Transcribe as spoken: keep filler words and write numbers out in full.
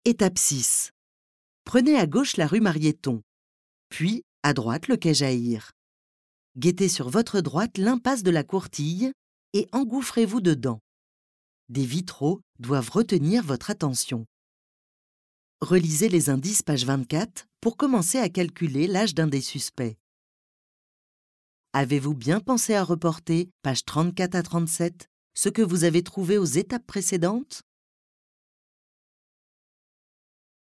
Étape six. Prenez à gauche la rue Marieton, puis à droite le quai Jaïr. Guettez sur votre droite l'impasse de la Courtille et engouffrez-vous dedans. Des vitraux doivent retenir votre attention. Relisez les indices page vingt-quatre pour commencer à calculer l'âge d'un des suspects. Avez-vous bien pensé à reporter, page trente-quatre à trente-sept, ce que vous avez trouvé aux étapes précédentes ?